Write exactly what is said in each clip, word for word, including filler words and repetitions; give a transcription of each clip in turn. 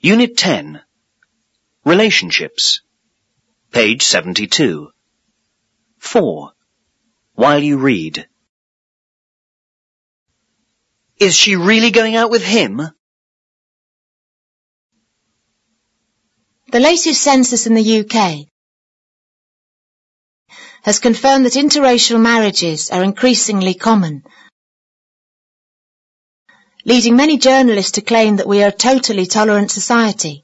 Unit ten. Relationships. Page seventy-two. four. While you read. Is she really going out with him? The latest census in the U K has confirmed that interracial marriages are increasingly common, leading many journalists to claim that we are a totally tolerant society.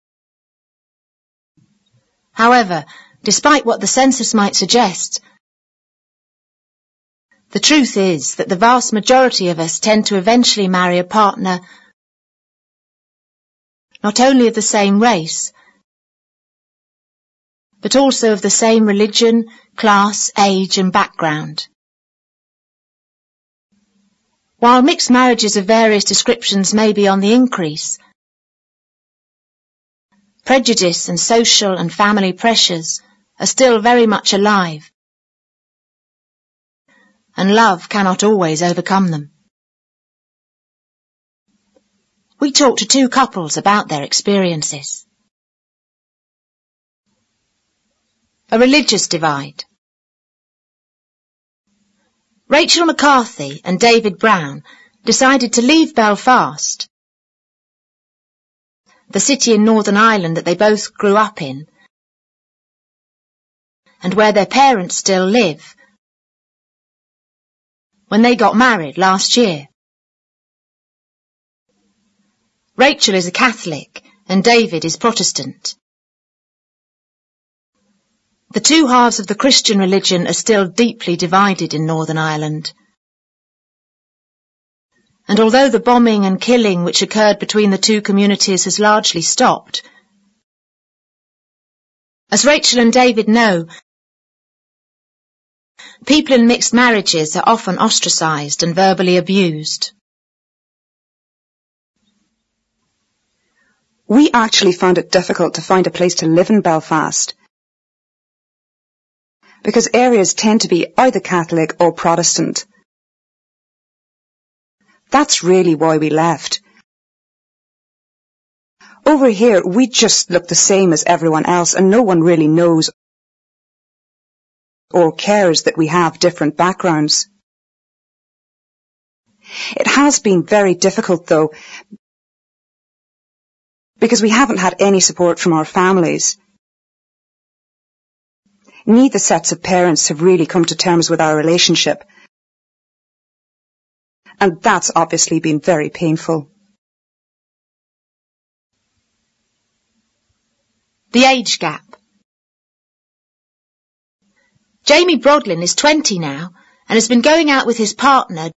However, despite what the census might suggest, the truth is that the vast majority of us tend to eventually marry a partner not only of the same race, but also of the same religion, class, age and background. While mixed marriages of various descriptions may be on the increase, prejudice and social and family pressures are still very much alive, and love cannot always overcome them. We talked to two couples about their experiences. A religious divide. Rachel McCarthy and David Brown decided to leave Belfast, the city in Northern Ireland that they both grew up in, and where their parents still live, when they got married last year. Rachel is a Catholic and David is Protestant. The two halves of the Christian religion are still deeply divided in Northern Ireland. And although the bombing and killing which occurred between the two communities has largely stopped, as Rachel and David know, people in mixed marriages are often ostracised and verbally abused. We actually found it difficult to find a place to live in Belfast, because areas tend to be either Catholic or Protestant. That's really why we left. Over here, we just look the same as everyone else, and no one really knows or cares that we have different backgrounds. It has been very difficult, though, because we haven't had any support from our families. Neither sets of parents have really come to terms with our relationship, and that's obviously been very painful. The age gap. Jamie Brodlin is twenty now and has been going out with his partner,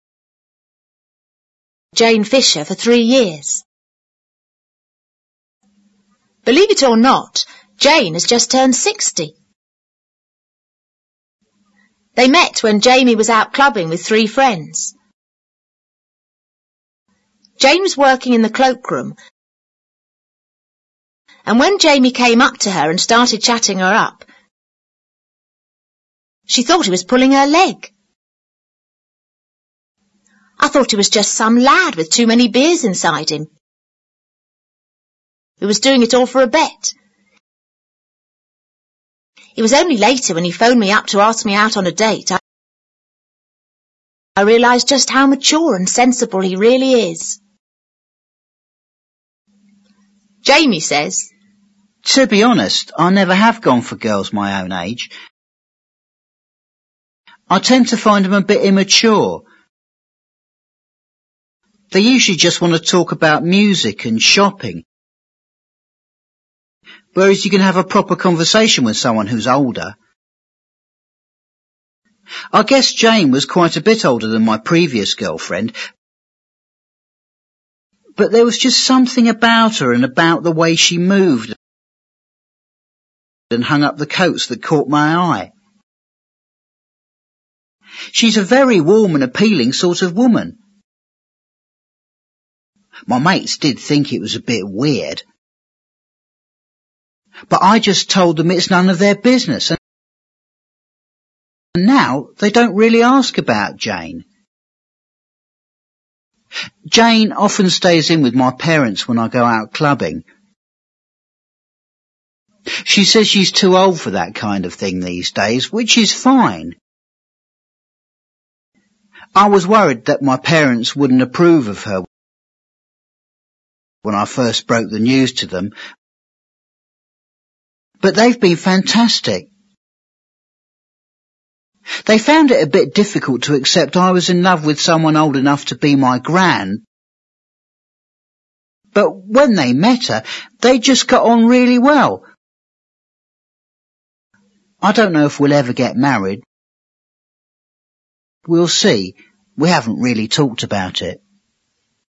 Jane Fisher, for three years. Believe it or not, Jane has just turned sixty. They met when Jamie was out clubbing with three friends. Jane was working in the cloakroom, and when Jamie came up to her and started chatting her up, she thought he was pulling her leg. I thought he was just some lad with too many beers inside him, who was doing it all for a bet. It was only later, when he phoned me up to ask me out on a date, I, I realised just how mature and sensible he really is. Jamie says, "To be honest, I never have gone for girls my own age. I tend to find them a bit immature. They usually just want to talk about music and shopping, whereas you can have a proper conversation with someone who's older." I guess Jane was quite a bit older than my previous girlfriend, but there was just something about her and about the way she moved and hung up the coats that caught my eye. She's a very warm and appealing sort of woman. My mates did think it was a bit weird, but I just told them it's none of their business, and now they don't really ask about Jane. Jane often stays in with my parents when I go out clubbing, She says she's too old for that kind of thing these days, which is fine. I was worried that my parents wouldn't approve of her when I first broke the news to them, but they've been fantastic. They found it a bit difficult to accept I was in love with someone old enough to be my gran, but when they met her, they just got on really well. I don't know if we'll ever get married. We'll see. We haven't really talked about it.